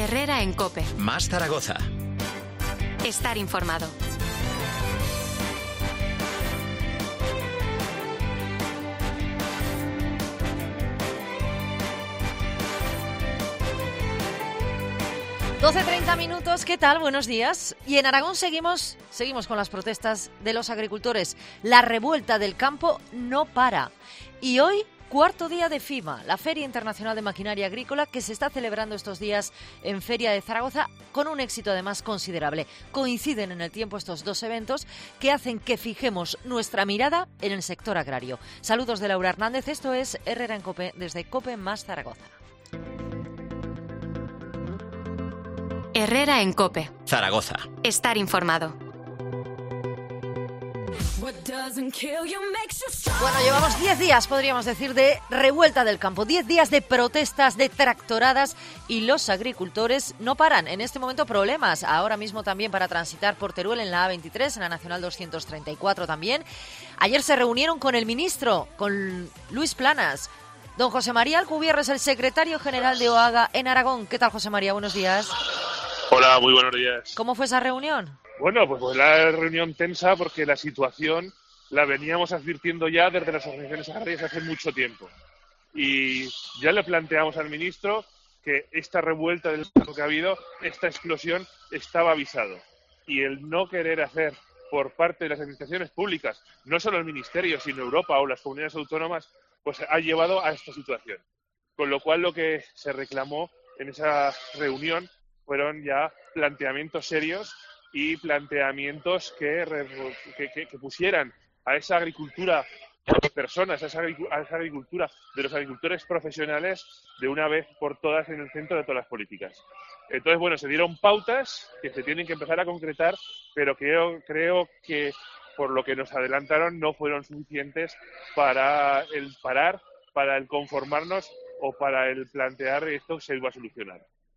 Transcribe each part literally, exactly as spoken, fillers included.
Herrera en COPE. Más Zaragoza. Estar informado. doce treinta minutos, ¿qué tal? Buenos días. Y en Aragón seguimos, seguimos con las protestas de los agricultores. La revuelta del campo no para. Y hoy, cuarto día de FIMA, la Feria Internacional de Maquinaria Agrícola, que se está celebrando estos días en Feria de Zaragoza, con un éxito además considerable. Coinciden en el tiempo estos dos eventos que hacen que fijemos nuestra mirada en el sector agrario. Saludos de Laura Hernández, esto es Herrera en COPE, desde COPE más Zaragoza. Herrera en COPE. Zaragoza. Estar informado. Bueno, llevamos diez días, podríamos decir, de revuelta del campo, diez días de protestas, de tractoradas, y los agricultores no paran. En este momento problemas, ahora mismo también para transitar por Teruel en la A veintitrés, en la Nacional doscientos treinta y cuatro también. Ayer se reunieron con el ministro, con Luis Planas. Don José María Alcubierre es el secretario general de OAGA en Aragón. ¿Qué tal, José María? Buenos días. Hola, muy buenos días. ¿Cómo fue esa reunión? Bueno, pues fue la reunión tensa porque la situación la veníamos advirtiendo ya desde las organizaciones agrarias hace mucho tiempo. Y ya le planteamos al ministro que esta revuelta del campo que ha habido, esta explosión, estaba avisado. Y el no querer hacer por parte de las administraciones públicas, no solo el ministerio, sino Europa o las comunidades autónomas, pues ha llevado a esta situación. Con lo cual lo que se reclamó en esa reunión fueron ya planteamientos serios y planteamientos que, que, que, que pusieran a esa agricultura de las personas, a esa, a esa agricultura de los agricultores profesionales de una vez por todas en el centro de todas las políticas. Entonces, bueno, se dieron pautas que se tienen que empezar a concretar, pero creo, creo que por lo que nos adelantaron no fueron suficientes para el parar, para el conformarnos o para el plantear esto se iba a solucionar.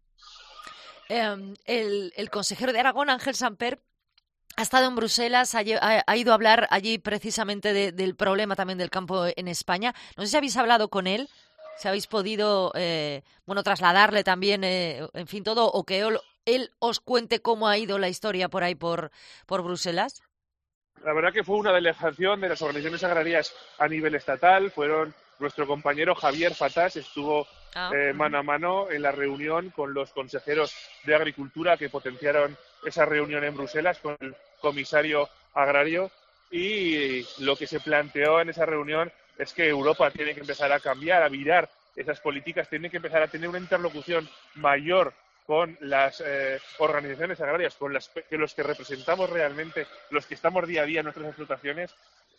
Eh, el, el consejero de Aragón, Ángel Samper, ha estado en Bruselas, ha, ha ido a hablar allí precisamente de, del problema también del campo en España. No sé si habéis hablado con él, si habéis podido eh, bueno trasladarle también, eh, en fin, todo, o que él, él os cuente cómo ha ido la historia por ahí por, por Bruselas. La verdad que fue una delegación de las organizaciones agrarias a nivel estatal. Fueron nuestro compañero Javier Fatás, estuvo ah, eh, uh-huh. mano a mano en la reunión con los consejeros de Agricultura que potenciaron esa reunión en Bruselas con el comisario agrario, y lo que se planteó en esa reunión es que Europa tiene que empezar a cambiar, a virar esas políticas, tiene que empezar a tener una interlocución mayor con las eh, organizaciones agrarias, con las que los que representamos realmente, los que estamos día a día en nuestras explotaciones.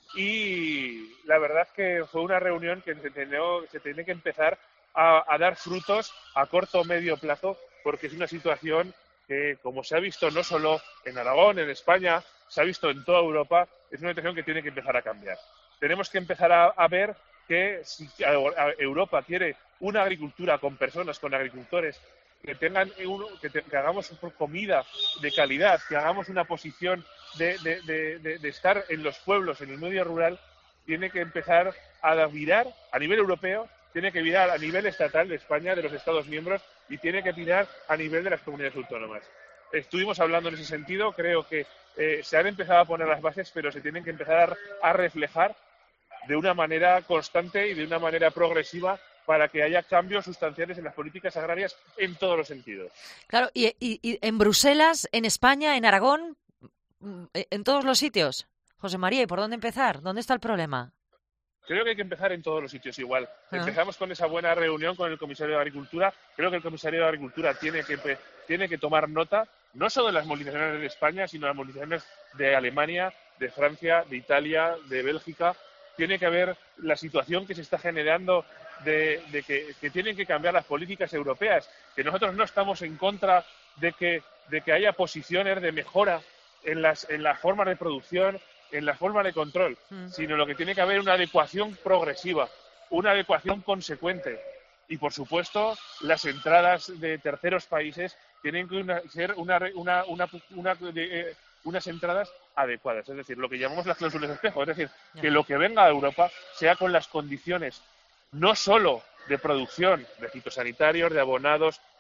Y la verdad que fue una reunión que se tiene, se tiene que empezar a, a dar frutos a corto o medio plazo, porque es una situación que, como se ha visto no solo en Aragón, en España, se ha visto en toda Europa, es una situación que tiene que empezar a cambiar. Tenemos que empezar a, a ver que si Europa quiere una agricultura con personas, con agricultores, que tengan uno, que, te, que hagamos comida de calidad, que hagamos una posición de, de, de, de, de estar en los pueblos, en el medio rural, tiene que empezar a virar a nivel europeo, tiene que virar a nivel estatal de España, de los Estados miembros, y tiene que virar a nivel de las comunidades autónomas. Estuvimos hablando en ese sentido, creo que eh, se han empezado a poner las bases, pero se tienen que empezar a, a reflejar de una manera constante y de una manera progresiva para que haya cambios sustanciales en las políticas agrarias en todos los sentidos. Claro, y, y, y en Bruselas, en España, en Aragón, en todos los sitios. José María, ¿y por dónde empezar? ¿Dónde está el problema? Creo que hay que empezar en todos los sitios igual. Ah. Empezamos con esa buena reunión con el comisario de Agricultura. Creo que el comisario de Agricultura tiene que, tiene que tomar nota, no solo de las movilizaciones de España, sino de las movilizaciones de Alemania, de Francia, de Italia, de Bélgica. Tiene que haber la situación que se está generando de, de que, que tienen que cambiar las políticas europeas, que nosotros no estamos en contra de que, de que haya posiciones de mejora en las, en las formas de producción, en la forma de control, mm. sino lo que tiene que haber una adecuación progresiva, una adecuación consecuente. Y, por supuesto, las entradas de terceros países tienen que una, ser una, una, una, una, de, eh, unas entradas adecuadas. Es decir, lo que llamamos las cláusulas de espejo. Es decir, que lo que venga a Europa sea con las condiciones no solo de producción, de fitosanitarios, de abonados,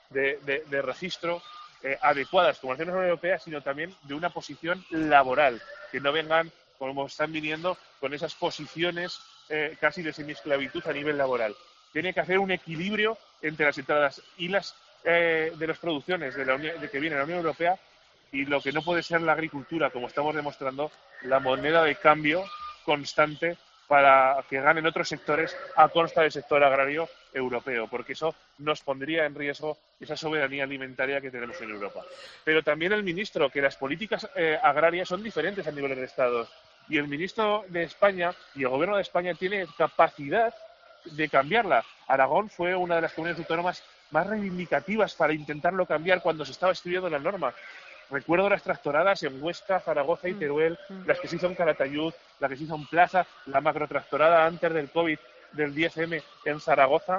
de, de, de registro eh, adecuadas como la Unión Europea, sino también de una posición laboral, que no vengan como están viniendo con esas posiciones eh, casi de semiesclavitud a nivel laboral. Tiene que hacer un equilibrio entre las entradas y las eh, de las producciones de, la Unión, de que viene de la Unión Europea y lo que no puede ser la agricultura, como estamos demostrando, la moneda de cambio constante para que ganen otros sectores a costa del sector agrario europeo, porque eso nos pondría en riesgo esa soberanía alimentaria que tenemos en Europa. Pero también el ministro, que las políticas eh, agrarias son diferentes a nivel de Estados, y el ministro de España y el gobierno de España tiene capacidad de cambiarla. Aragón fue una de las comunidades autónomas más reivindicativas para intentarlo cambiar cuando se estaba escribiendo la norma. Recuerdo las tractoradas en Huesca, Zaragoza y Teruel, las que se hizo en Calatayud, la que se hizo en Plaza, la macrotractorada antes del COVID del diez eme en Zaragoza.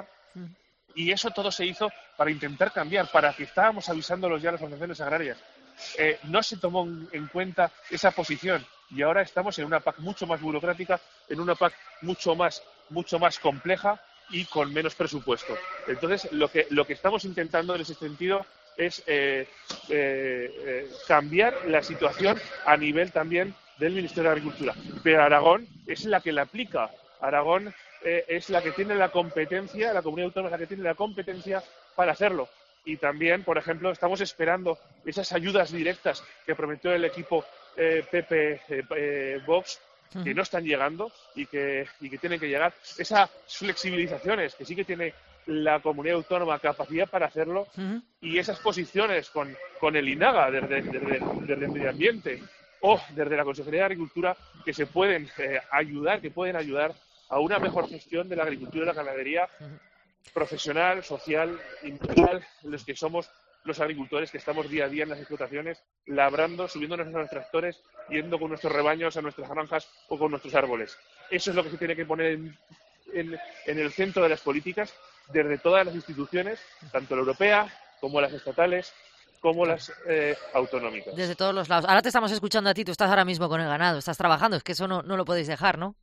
Y eso todo se hizo para intentar cambiar, para que estábamos avisándolos ya a las organizaciones agrarias. Eh, no se tomó en cuenta esa posición y ahora estamos en una P A C mucho más burocrática, en una P A C mucho más, mucho más compleja y con menos presupuesto. Entonces, lo que, lo que estamos intentando en ese sentido es eh, eh, eh, cambiar la situación a nivel también del Ministerio de Agricultura. Pero Aragón es la que la aplica. Aragón eh, es la que tiene la competencia, la comunidad autónoma es la que tiene la competencia para hacerlo. Y también, por ejemplo, estamos esperando esas ayudas directas que prometió el equipo eh, P P eh, eh, Vox, que no están llegando y que, y que tienen que llegar. Esas flexibilizaciones que sí que tiene la comunidad autónoma capacidad para hacerlo, uh-huh. y esas posiciones con, con el INAGA desde, desde, desde el medio ambiente o desde la Consejería de Agricultura que se pueden eh, ayudar, que pueden ayudar a una mejor gestión de la agricultura y la ganadería uh-huh. profesional, social, integral, los que somos los agricultores que estamos día a día en las explotaciones, labrando, subiéndonos a nuestros tractores, yendo con nuestros rebaños a nuestras granjas o con nuestros árboles. Eso es lo que se tiene que poner en, en, en el centro de las políticas desde todas las instituciones, tanto la europea como las estatales, como las eh, autonómicas. Desde todos los lados. Ahora te estamos escuchando a ti, tú estás ahora mismo con el ganado, estás trabajando, es que eso no, no lo podéis dejar, ¿no?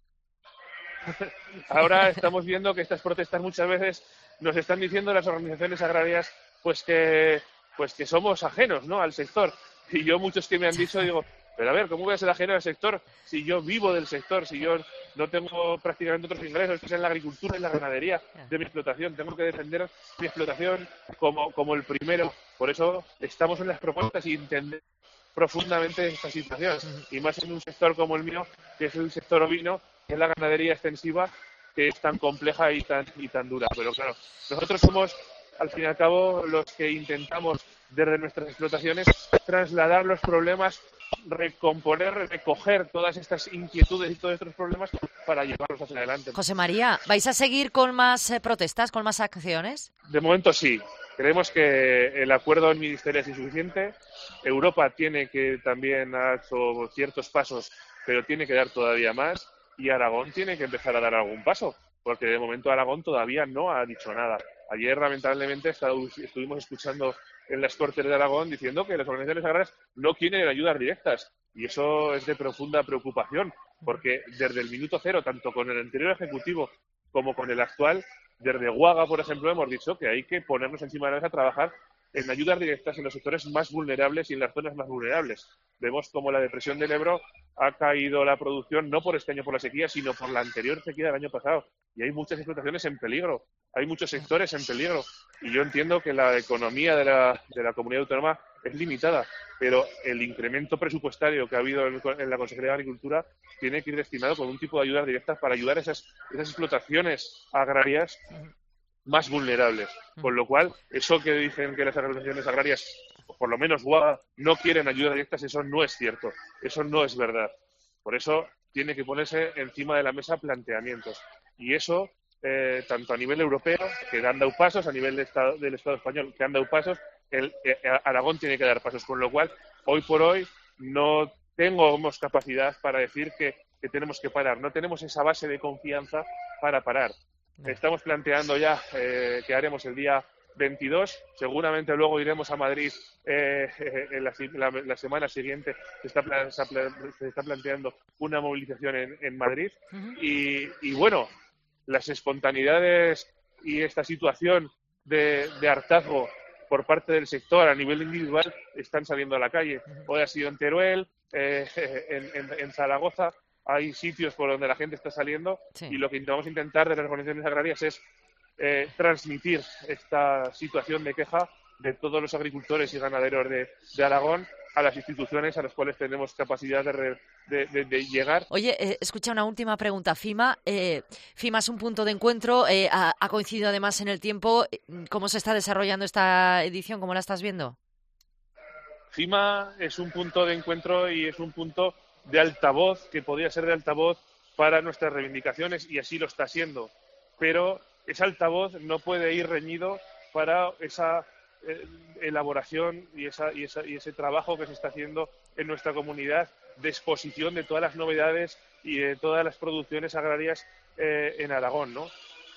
Ahora estamos viendo que estas protestas muchas veces nos están diciendo las organizaciones agrarias pues que pues que somos ajenos, ¿no?, al sector. Y yo, muchos que me han dicho, digo, pero a ver, ¿cómo voy a ser ajeno al sector si yo vivo del sector, si yo no tengo prácticamente otros ingresos, que es en la agricultura y la ganadería de mi explotación? Tengo que defender mi explotación como, como el primero. Por eso estamos en las propuestas y entender profundamente esta situación. Y más en un sector como el mío, que es el sector ovino, que es la ganadería extensiva, que es tan compleja y tan, y tan dura. Pero claro, nosotros somos, al fin y al cabo, los que intentamos desde nuestras explotaciones trasladar los problemas, recomponer, recoger todas estas inquietudes y todos estos problemas para llevarlos hacia adelante. José María, ¿vais a seguir con más eh, protestas, con más acciones? De momento sí. Creemos que el acuerdo del Ministerio es insuficiente. Europa tiene que también ha hecho ciertos pasos, pero tiene que dar todavía más. Y Aragón tiene que empezar a dar algún paso, porque de momento Aragón todavía no ha dicho nada. Ayer, lamentablemente, estuvimos escuchando en las Cortes de Aragón diciendo que las organizaciones agrarias no quieren ayudas directas. Y eso es de profunda preocupación, porque desde el minuto cero, tanto con el anterior Ejecutivo como con el actual, desde Guaga, por ejemplo, hemos dicho que hay que ponernos encima de la mesa a trabajar en ayudas directas en los sectores más vulnerables y en las zonas más vulnerables. Vemos como la depresión del Ebro ha caído la producción no por este año por la sequía, sino por la anterior sequía del año pasado. Y hay muchas explotaciones en peligro, hay muchos sectores en peligro. Y yo entiendo que la economía de la, de la comunidad autónoma es limitada, pero el incremento presupuestario que ha habido en, en la Consejería de Agricultura tiene que ir destinado con un tipo de ayudas directas para ayudar a esas, esas explotaciones agrarias más vulnerables. Con lo cual, eso que dicen que las organizaciones agrarias, por lo menos Guaga, no quieren ayudas directas, eso no es cierto, eso no es verdad. Por eso tiene que ponerse encima de la mesa planteamientos. Y eso, eh, tanto a nivel europeo, que han dado pasos, a nivel de estado, del Estado español, que han dado pasos, el, eh, Aragón tiene que dar pasos. Con lo cual, hoy por hoy, no tenemos capacidad para decir que, que tenemos que parar. No tenemos esa base de confianza para parar. Estamos planteando ya eh, que haremos el día veintidós. Seguramente luego iremos a Madrid eh, en la, la, la semana siguiente. Se está, se está planteando una movilización en, en Madrid. Uh-huh. y, y bueno, las espontaneidades y esta situación de, de hartazgo por parte del sector a nivel individual están saliendo a la calle. Hoy ha sido en Teruel, eh, en, en, en Zaragoza, hay sitios por donde la gente está saliendo sí. y lo que vamos a intentar de las organizaciones agrarias es eh, transmitir esta situación de queja de todos los agricultores y ganaderos de, de Aragón a las instituciones a las cuales tenemos capacidad de, re, de, de, de llegar. Oye, eh, escucha una última pregunta. FIMA, eh, FIMA es un punto de encuentro, eh, ha, ha coincidido además en el tiempo. ¿Cómo se está desarrollando esta edición? ¿Cómo la estás viendo? FIMA es un punto de encuentro y es un punto de altavoz, que podría ser de altavoz para nuestras reivindicaciones, y así lo está siendo. Pero ese altavoz no puede ir reñido para esa eh, elaboración y, esa, y, esa, y ese trabajo que se está haciendo en nuestra comunidad de exposición de todas las novedades y de todas las producciones agrarias eh, en Aragón, ¿no?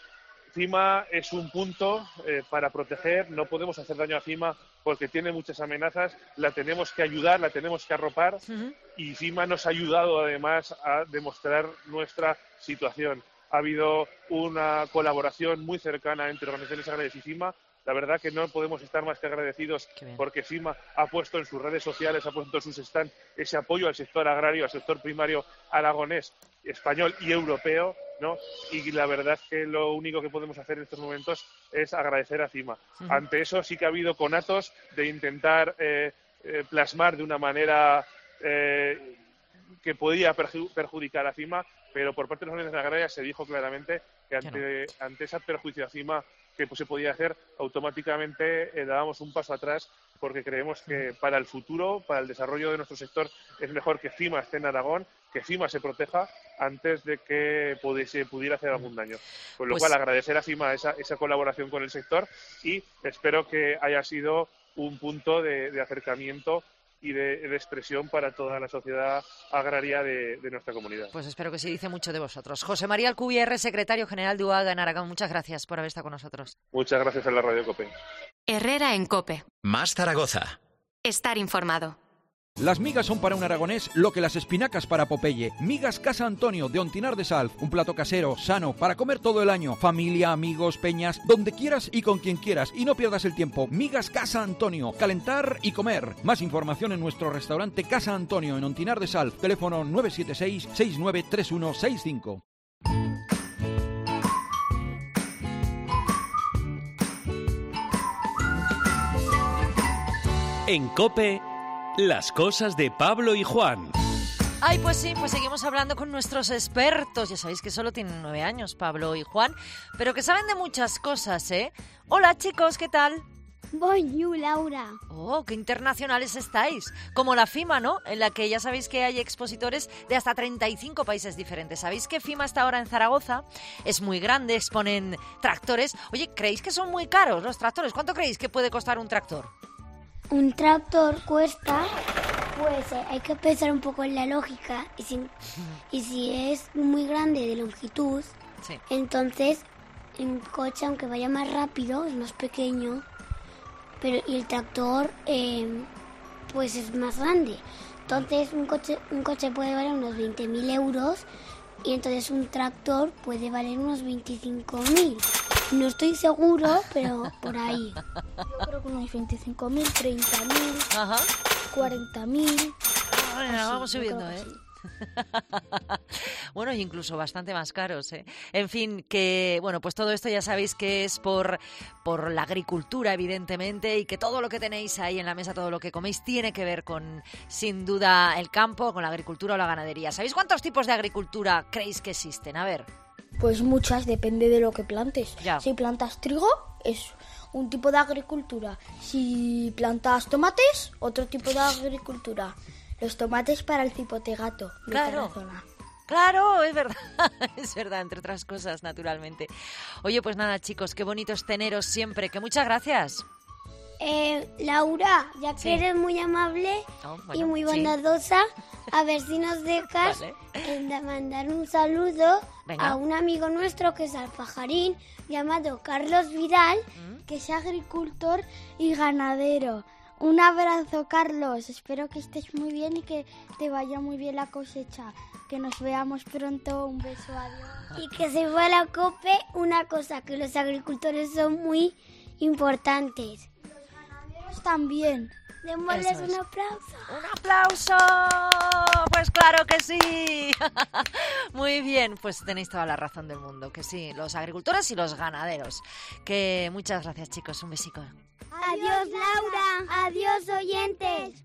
FIMA es un punto eh, para proteger, no podemos hacer daño a FIMA porque tiene muchas amenazas, la tenemos que ayudar, la tenemos que arropar uh-huh. y FIMA nos ha ayudado además a demostrar nuestra situación. Ha habido una colaboración muy cercana entre organizaciones agrarias y FIMA. La verdad que no podemos estar más que agradecidos porque FIMA ha puesto en sus redes sociales, ha puesto en sus stands ese apoyo al sector agrario, al sector primario aragonés, español y europeo, ¿no? Y la verdad es que lo único que podemos hacer en estos momentos es agradecer a FIMA. Uh-huh. Ante eso sí que ha habido conatos de intentar eh, eh, plasmar de una manera eh, que podía perju- perjudicar a FIMA, pero por parte de las organizaciones agrarias se dijo claramente que ante, no. ante ese perjuicio a FIMA que pues, se podía hacer, automáticamente eh, dábamos un paso atrás porque creemos que para el futuro, para el desarrollo de nuestro sector, es mejor que FIMA esté en Aragón, que FIMA se proteja antes de que pudiese, pudiera hacer algún daño. Con lo pues... cual, agradecer a FIMA esa, esa colaboración con el sector y espero que haya sido un punto de, de acercamiento y de, de expresión para toda la sociedad agraria de, de nuestra comunidad. Pues espero que sí, dice mucho de vosotros. José María Alcubierre, secretario general de U A G A en Aragón, muchas gracias por haber estado con nosotros. Muchas gracias a la Radio COPE. Herrera en COPE. Más Zaragoza. Estar informado. Las migas son para un aragonés lo que las espinacas para Popeye. Migas Casa Antonio de Ontinar de Salv. Un plato casero, sano, para comer todo el año. Familia, amigos, peñas, donde quieras y con quien quieras. Y no pierdas el tiempo. Migas Casa Antonio. Calentar y comer. Más información en nuestro restaurante Casa Antonio en Ontinar de Salv. Teléfono nueve siete seis, seis nueve tres uno seis cinco. En COPE, las cosas de Pablo y Juan. Ay, pues sí, pues seguimos hablando con nuestros expertos. Ya sabéis que solo tienen nueve años, Pablo y Juan, pero que saben de muchas cosas, ¿eh? Hola, chicos, ¿qué tal? Bonjour, Laura. Oh, qué internacionales estáis. Como la FIMA, ¿no? En la que ya sabéis que hay expositores de hasta treinta y cinco países diferentes. ¿Sabéis que FIMA está ahora en Zaragoza? Es muy grande, exponen tractores. Oye, ¿creéis que son muy caros los tractores? ¿Cuánto creéis que puede costar un tractor? Un tractor cuesta, pues eh, hay que pensar un poco en la lógica, y si, y si es muy grande de longitud, sí. Entonces un coche, aunque vaya más rápido, es más pequeño, pero y el tractor eh, pues es más grande. Entonces un coche, un coche puede valer unos veinte mil euros y entonces un tractor puede valer unos veinticinco mil. No estoy seguro, pero por ahí. Yo creo que unos veinticinco mil, treinta mil, cuarenta mil. Bueno, vamos subiendo, ¿eh? Bueno, incluso bastante más caros, ¿eh? En fin, que bueno, pues todo esto ya sabéis que es por, por la agricultura, evidentemente, y que todo lo que tenéis ahí en la mesa, todo lo que coméis, tiene que ver con, sin duda, el campo, con la agricultura o la ganadería. ¿Sabéis cuántos tipos de agricultura creéis que existen? A ver. Pues muchas, depende de lo que plantes. Ya. Si plantas trigo, es un tipo de agricultura. Si plantas tomates, otro tipo de agricultura. Los tomates para el cipote gato de claro. Tarazona. Claro, es verdad, es verdad, entre otras cosas, naturalmente. Oye, pues nada, chicos, qué bonito es teneros siempre, que muchas gracias. Eh, Laura, ya que sí. eres muy amable oh, bueno, y muy bondadosa, sí. a ver si nos dejas vale. eh, mandar un saludo Venga. a un amigo nuestro que es alfajarín, llamado Carlos Vidal, ¿Mm? que es agricultor y ganadero. Un abrazo, Carlos. Espero que estés muy bien y que te vaya muy bien la cosecha. Que nos veamos pronto. Un beso, adiós. Y que se fue a la COPE una cosa, que los agricultores son muy importantes. nosotros también. Démosles un aplauso. ¡Un aplauso! Pues claro que sí. Muy bien, pues tenéis toda la razón del mundo, que sí, los agricultores y los ganaderos. Que muchas gracias, chicos, un besico. Adiós, Laura. Adiós, oyentes.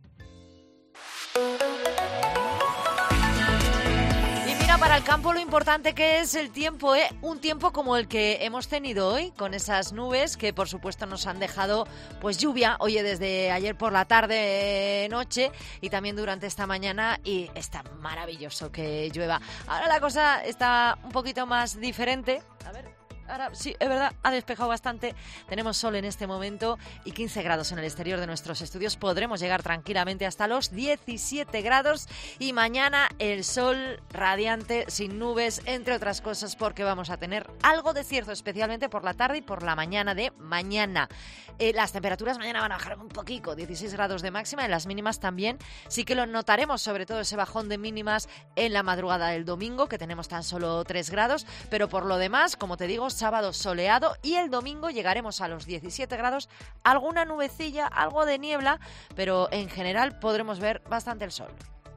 Para el campo lo importante que es el tiempo, ¿eh? Un tiempo como el que hemos tenido hoy, con esas nubes que por supuesto nos han dejado pues lluvia, oye, desde ayer por la tarde, noche y también durante esta mañana, y está maravilloso que llueva. Ahora la cosa está un poquito más diferente. A ver... Ahora sí, es verdad, ha despejado bastante. Tenemos sol en este momento y quince grados en el exterior de nuestros estudios. Podremos llegar tranquilamente hasta los diecisiete grados y mañana el sol radiante, sin nubes, entre otras cosas, porque vamos a tener algo de cierzo, especialmente por la tarde y por la mañana de mañana. Eh, las temperaturas mañana van a bajar un poquito, dieciséis grados de máxima, en las mínimas también. Sí que lo notaremos, sobre todo ese bajón de mínimas en la madrugada del domingo, que tenemos tan solo tres grados, pero por lo demás, como te digo, sábado soleado y el domingo llegaremos a los diecisiete grados, alguna nubecilla, algo de niebla, pero en general podremos ver bastante el sol.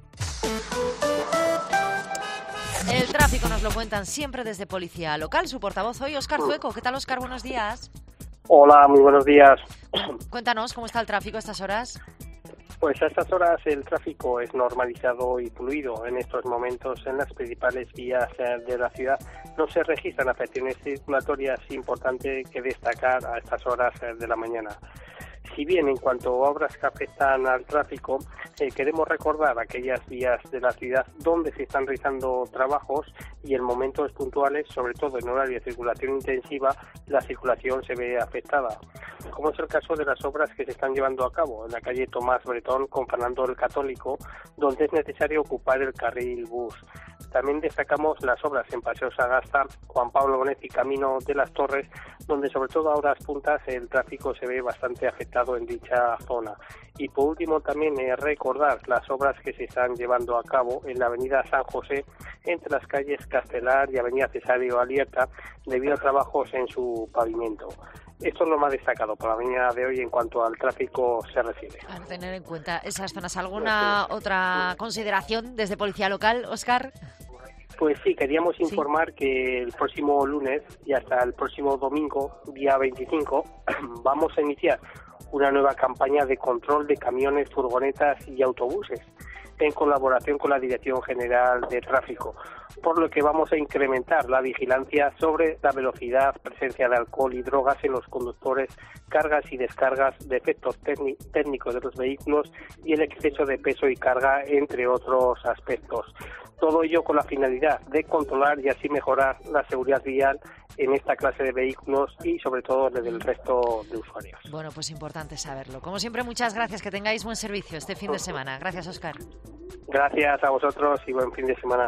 El tráfico nos lo cuentan siempre desde Policía Local. Su portavoz hoy, Óscar Zueco. ¿Qué tal, Óscar? Buenos días. Hola, muy buenos días. Cuéntanos, ¿cómo está el tráfico a estas horas? Pues a estas horas el tráfico es normalizado y fluido. En estos momentos en las principales vías de la ciudad no se registran afecciones circulatorias importantes que destacar a estas horas de la mañana. Si bien en cuanto a obras que afectan al tráfico, eh, queremos recordar aquellas vías de la ciudad donde se están realizando trabajos y en momentos puntuales, sobre todo en horario de circulación intensiva, la circulación se ve afectada, como es el caso de las obras que se están llevando a cabo en la calle Tomás Bretón con Fernando el Católico, donde es necesario ocupar el carril bus. También destacamos las obras en Paseo Sagasta, Juan Pablo Bonet y Camino de las Torres, donde sobre todo a horas puntas el tráfico se ve bastante afectado en dicha zona. Y por último también eh, recordar las obras que se están llevando a cabo en la avenida San José, entre las calles Castelar y avenida Cesario Alierta, debido a trabajos en su pavimento. Esto es lo más destacado por la mañana de hoy en cuanto al tráfico se refiere. A tener en cuenta esas zonas. ¿Alguna otra consideración desde Policía Local, Óscar? Pues sí, queríamos informar sí. que el próximo lunes y hasta el próximo domingo, día veinticinco, vamos a iniciar una nueva campaña de control de camiones, furgonetas y autobuses, en colaboración con la Dirección General de Tráfico, por lo que vamos a incrementar la vigilancia sobre la velocidad, presencia de alcohol y drogas en los conductores, cargas y descargas, defectos técnicos de los vehículos y el exceso de peso y carga, entre otros aspectos. Todo ello con la finalidad de controlar y así mejorar la seguridad vial en esta clase de vehículos y sobre todo desde el resto de usuarios. Bueno, pues importante saberlo. Como siempre, muchas gracias, que tengáis buen servicio este fin de semana. Gracias, Óscar. Gracias a vosotros y buen fin de semana.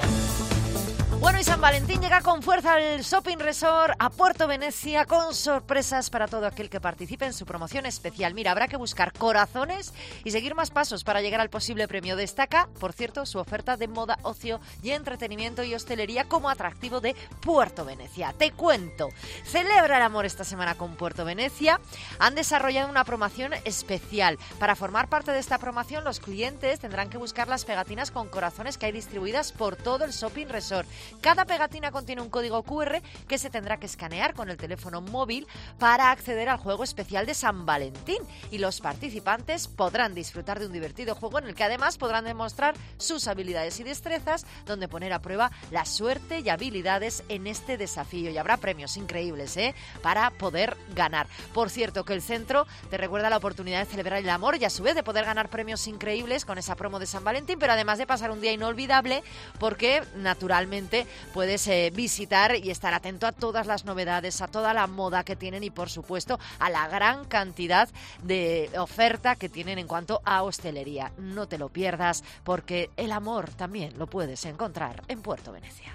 Bueno, y San Valentín llega con fuerza al Shopping Resort a Puerto Venecia con sorpresas para todo aquel que participe en su promoción especial. Mira, habrá que buscar corazones y seguir más pasos para llegar al posible premio. Destaca, por cierto, su oferta de moda, ocio y entretenimiento y hostelería como atractivo de Puerto Venecia. Te cuento, celebra el amor esta semana con Puerto Venecia. Han desarrollado una promoción especial. Para formar parte de esta promoción, los clientes tendrán que buscar las pegatinas con corazones que hay distribuidas por todo el Shopping Resort. Cada pegatina contiene un código cu erre que se tendrá que escanear con el teléfono móvil para acceder al juego especial de San Valentín, y los participantes podrán disfrutar de un divertido juego en el que además podrán demostrar sus habilidades y destrezas, donde poner a prueba la suerte y habilidades en este desafío. Y habrá premios increíbles, ¿eh?, para poder ganar. Por cierto, que el centro te recuerda la oportunidad de celebrar el amor y a su vez de poder ganar premios increíbles con esa promo de San Valentín, pero además de pasar un día inolvidable, porque naturalmente puedes eh, visitar y estar atento a todas las novedades, a toda la moda que tienen y por supuesto a la gran cantidad de oferta que tienen en cuanto a hostelería. No te lo pierdas, porque el amor también lo puedes encontrar en Puerto Venecia.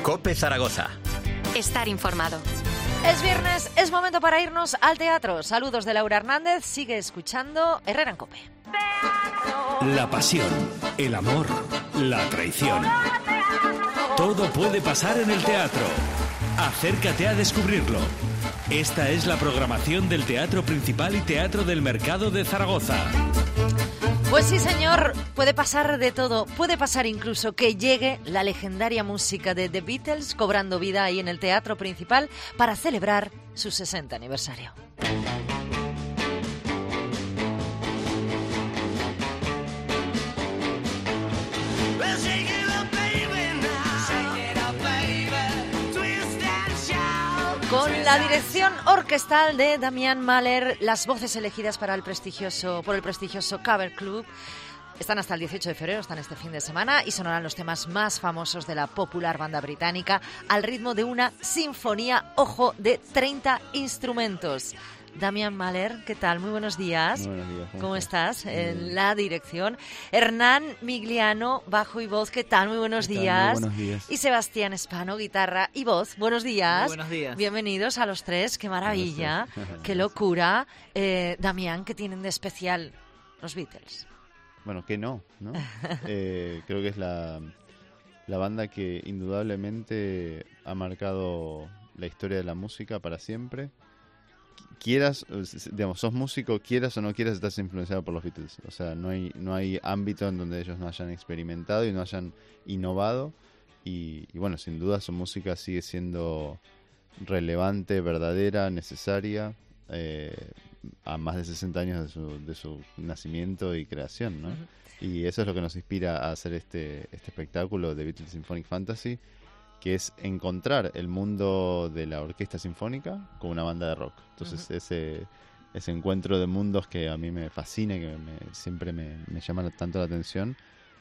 COPE Zaragoza. Estar informado. Es viernes, es momento para irnos al teatro. Saludos de Laura Hernández, sigue escuchando Herrera en COPE. La pasión, el amor, la traición. Todo puede pasar en el teatro. Acércate a descubrirlo. Esta es la programación del Teatro Principal y Teatro del Mercado de Zaragoza. Pues sí, señor, puede pasar de todo. Puede pasar incluso que llegue la legendaria música de The Beatles cobrando vida ahí en el Teatro Principal para celebrar su sesenta aniversario. Con la dirección orquestal de Damián Mahler, las voces elegidas para el prestigioso, por el prestigioso Cover Club están hasta el dieciocho de febrero, están este fin de semana y sonarán los temas más famosos de la popular banda británica al ritmo de una sinfonía, ojo, de treinta instrumentos. Damián Mahler, ¿qué tal? Muy buenos días. Muy buenos días. ¿Cómo, ¿Cómo estás? estás? En la dirección. Hernán Migliano, bajo y voz, ¿qué tal? Muy buenos días. Muy buenos días. Y Sebastián Espano, guitarra y voz. Buenos días. Muy buenos días. Bienvenidos a los tres. Qué maravilla, qué locura. Eh, Damián, ¿qué tienen de especial los Beatles? Bueno, que no, ¿no? eh, creo que es la, la banda que indudablemente ha marcado la historia de la música para siempre. Quieras, digamos, sos músico, quieras o no quieras, estás influenciado por los Beatles. O sea, no hay no hay ámbito en donde ellos no hayan experimentado y no hayan innovado. Y, y bueno, sin duda su música sigue siendo relevante, verdadera, necesaria, eh, a más de sesenta años de su, de su nacimiento y creación, ¿no? Uh-huh. Y eso es lo que nos inspira a hacer este, este espectáculo de Beatles Symphonic Fantasy, que es encontrar el mundo de la orquesta sinfónica con una banda de rock. Entonces uh-huh. ese, ese encuentro de mundos que a mí me fascina y que me, siempre me, me llama tanto la atención.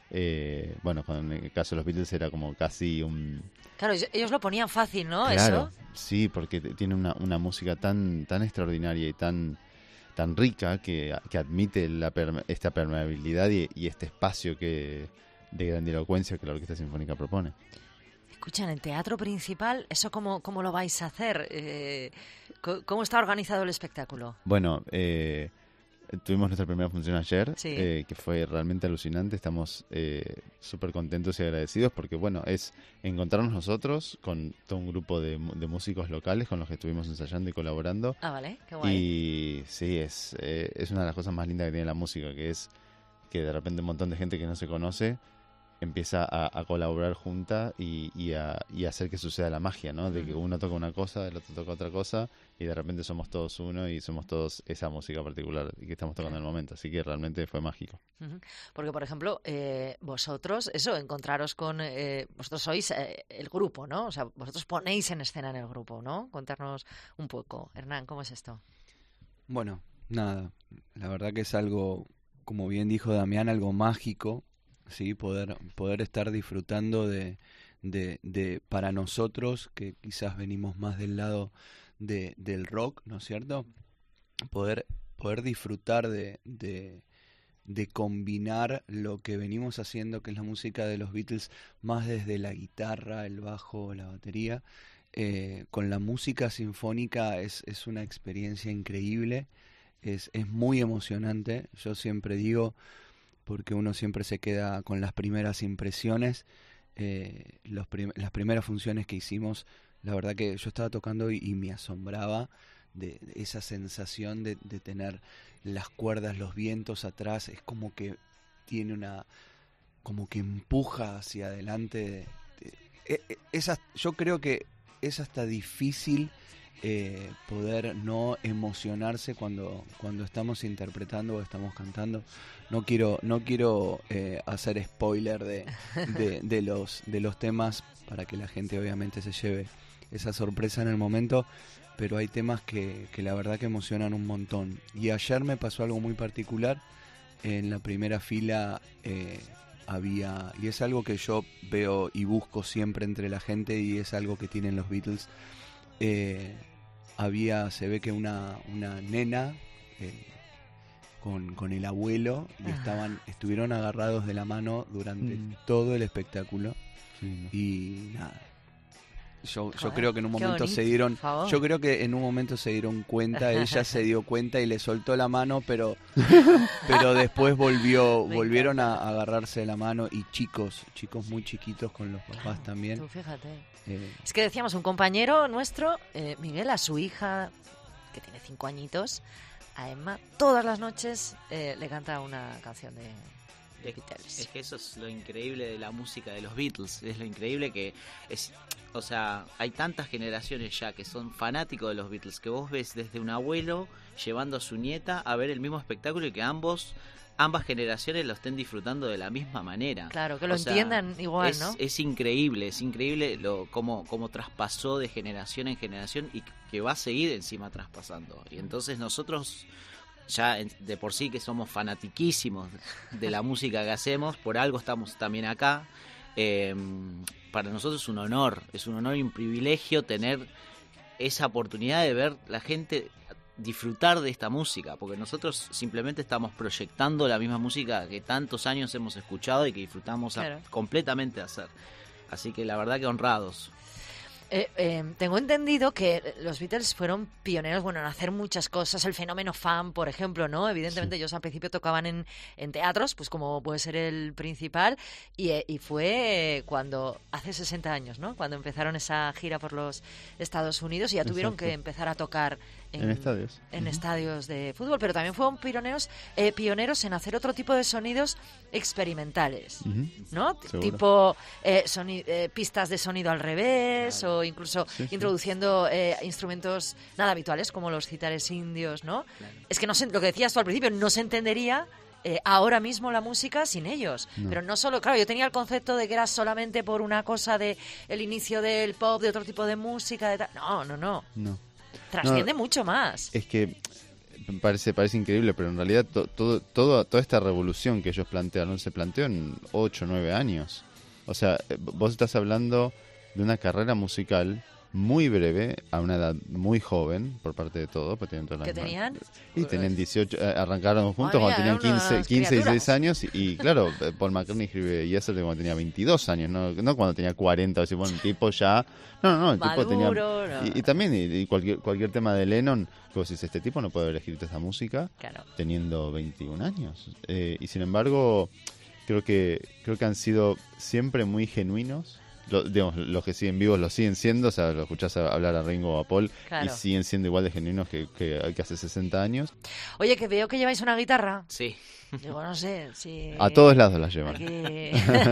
Eh, bueno, en el caso de los Beatles era como casi un... Claro, ellos lo ponían fácil, ¿no? Claro, eso. Sí, porque tiene una, una música tan, tan extraordinaria y tan, tan rica que, que admite la perme- esta permeabilidad y, y este espacio que, de grandilocuencia que la orquesta sinfónica propone. Escuchan, el Teatro Principal, ¿eso cómo, cómo lo vais a hacer? Eh, ¿Cómo está organizado el espectáculo? Bueno, eh, tuvimos nuestra primera función ayer, sí. eh, que fue realmente alucinante. Estamos eh, súper contentos y agradecidos porque, bueno, es encontrarnos nosotros con todo un grupo de, de músicos locales con los que estuvimos ensayando y colaborando. Ah, vale, qué guay. Y sí, es, eh, es una de las cosas más lindas que tiene la música, que es que de repente un montón de gente que no se conoce empieza a, a colaborar junta y, y, a, y a hacer que suceda la magia, ¿no? De que uno toca una cosa, el otro toca otra cosa y de repente somos todos uno y somos todos esa música particular que estamos tocando en el momento. Así que realmente fue mágico. Porque, por ejemplo, eh, vosotros, eso, encontraros con... Eh, vosotros sois eh, el grupo, ¿no? O sea, vosotros ponéis en escena en el grupo, ¿no? Contarnos un poco. Hernán, ¿cómo es esto? Bueno, nada, la verdad que es algo, como bien dijo Damián, algo mágico. Sí, poder poder estar disfrutando de, de, de para nosotros que quizás venimos más del lado de, del rock, ¿no es cierto? Poder poder disfrutar de, de de combinar lo que venimos haciendo, que es la música de los Beatles, más desde la guitarra, el bajo, la batería, eh, con la música sinfónica es es una experiencia increíble, es es muy emocionante. Yo siempre digo, porque uno siempre se queda con las primeras impresiones. Eh, los prim- las primeras funciones que hicimos, la verdad que yo estaba tocando y, y me asombraba de, de esa sensación de, de tener las cuerdas, los vientos atrás. Es como que tiene una, como que empuja hacia adelante. De, de, de, es, yo creo que es hasta difícil eh, poder no emocionarse cuando cuando estamos interpretando o estamos cantando. No quiero no quiero eh, hacer spoiler de, de, de los de los temas para que la gente obviamente se lleve esa sorpresa en el momento, pero hay temas que, que la verdad que emocionan un montón. Y ayer me pasó algo muy particular. En la primera fila eh, había, y es algo que yo veo y busco siempre entre la gente, y es algo que tienen los Beatles. Eh, había, se ve que una, una nena eh, con, con el abuelo, y estaban, estuvieron agarrados de la mano durante mm. todo el espectáculo. Sí, ¿no? Y nada, yo, yo Joder, creo que en un qué momento bonito, se dieron, por favor. yo creo que en un momento se dieron cuenta, ella se dio cuenta y le soltó la mano, pero pero después volvió, Me volvieron a, a agarrarse de la mano y chicos, chicos muy chiquitos con los papás también. Tú fíjate. Eh, Es que decíamos, un compañero nuestro, eh, Miguel, a su hija, que tiene cinco añitos, a Emma, todas las noches eh, le canta una canción de, de Beatles. Es que eso es lo increíble de la música de los Beatles. Es lo increíble que es, o sea, hay tantas generaciones ya que son fanáticos de los Beatles, que vos ves desde un abuelo llevando a su nieta a ver el mismo espectáculo y que ambos ambas generaciones lo estén disfrutando de la misma manera. Claro, que lo O sea, entiendan igual, es, ¿no? Es increíble, es increíble lo cómo, cómo traspasó de generación en generación y que va a seguir encima traspasando. Y entonces nosotros, ya de por sí que somos fanatiquísimos de la música que hacemos, por algo estamos también acá. Eh, para nosotros es un honor, es un honor y un privilegio tener esa oportunidad de ver la gente disfrutar de esta música, porque nosotros simplemente estamos proyectando la misma música que tantos años hemos escuchado y que disfrutamos Claro. a, completamente de hacer. Así que la verdad que honrados. Eh, eh, tengo entendido que los Beatles fueron pioneros, bueno, en hacer muchas cosas. El fenómeno fan, por ejemplo, ¿no? Evidentemente, sí. Ellos al principio tocaban en, en teatros, pues como puede ser el principal, y, eh, y fue cuando, hace sesenta años, ¿no? Cuando empezaron esa gira por los Estados Unidos y ya tuvieron Exacto. que empezar a tocar en, en estadios. En uh-huh. estadios de fútbol, pero también fueron pioneros, eh, pioneros en hacer otro tipo de sonidos experimentales, uh-huh. ¿no? Seguro. Tipo eh, soni- eh, pistas de sonido al revés, claro. O incluso sí, sí. introduciendo eh, instrumentos nada habituales como los citares indios, ¿no? Claro. Es que no se, lo que decías tú al principio, no se entendería eh, ahora mismo la música sin ellos. No. Pero no solo, claro, yo tenía el concepto de que era solamente por una cosa de el inicio del pop, de otro tipo de música, de ta- no, no, no. No. Trasciende no, mucho más. Es que parece parece increíble, pero en realidad to, todo, todo, toda esta revolución que ellos plantearon se planteó en ocho o nueve años. O sea, vos estás hablando de una carrera musical muy breve, a una edad muy joven, por parte de todo. Pues tienen todas las ¿Qué tenían? Y tenían dieciocho, eh, arrancaron juntos Ay, cuando tenían quince, quince y dieciséis años. Y, y claro, Paul McCartney escribe Yesterday cuando tenía veintidós años, no, no cuando tenía cuarenta. O sea, bueno, el tipo ya... No, no, no, el Maduro, tipo tenía... no. Y, y también, y, y cualquier cualquier tema de Lennon, que vos decís, este tipo no puede haber escrito esta música claro. teniendo veintiún años. Eh, y sin embargo, creo que creo que han sido siempre muy genuinos. Lo, digamos, los que siguen vivos lo siguen siendo, o sea, lo escuchás hablar a Ringo o a Paul claro. y siguen siendo igual de genuinos que, que, que hace sesenta años. Oye, que veo que lleváis una guitarra. Sí. Digo, no sé si... A todos lados las llevan. Aquí...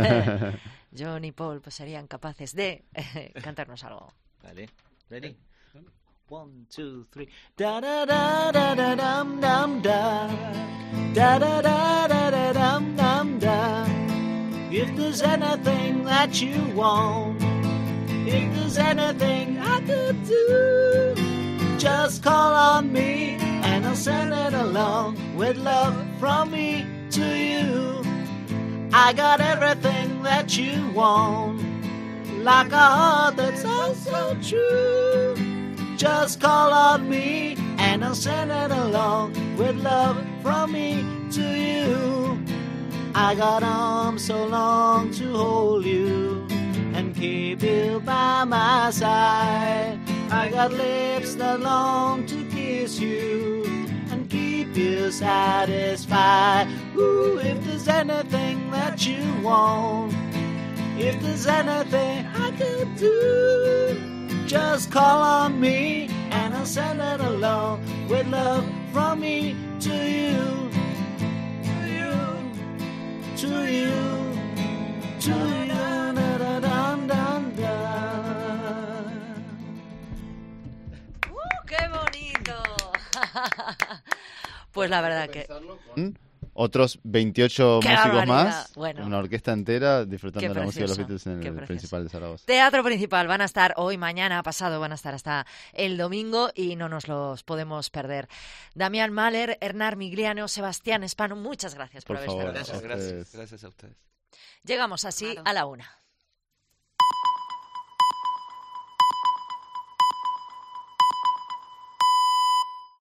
John y Paul pues serían capaces de eh, cantarnos algo. Vale, ready? One, two, three. Da da da da da dum dum da. Da da da da da dum dum da. If there's anything that you want, if there's anything I could do, just call on me and I'll send it along with love from me to you. I got everything that you want, like a heart that's so, so true. Just call on me and I'll send it along with love from me to you. I got arms so long to hold you and keep you by my side. I got lips that long to kiss you and keep you satisfied. Ooh, if there's anything that you want, if there's anything I could do, just call on me and I'll send it along with love from me to you. To you, to you, da, da, da, da, da. ¡Uh, qué bonito! Pues la verdad que... Otros veintiocho ¡Qué músicos barbaridad! más, Bueno. una orquesta entera disfrutando Qué de la música de los precioso, Beatles en qué el precioso. principal de Zaragoza. Teatro Principal, van a estar hoy, mañana, pasado, van a estar hasta el domingo y no nos los podemos perder. Damián Mahler, Hernán Migliano, Sebastián Espano, muchas gracias por, Por haber favor, estado con Gracias, nosotros. gracias, gracias a ustedes. Llegamos así Claro. a la una.